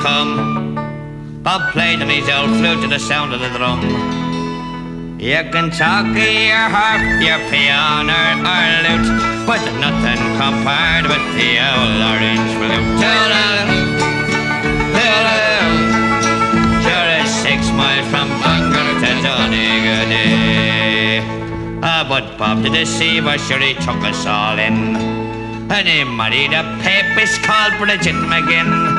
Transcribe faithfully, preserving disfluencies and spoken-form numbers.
come. Bob played on his old flute to the sound of the drum. You can talk of your harp, your piano or, or lute, but nothing compared with the old orange flute. Sure is six miles from Bangor to Donegal. Ah, but Bob the deceiver, sure he took us all in, and he married a papist called Bridget McGinn.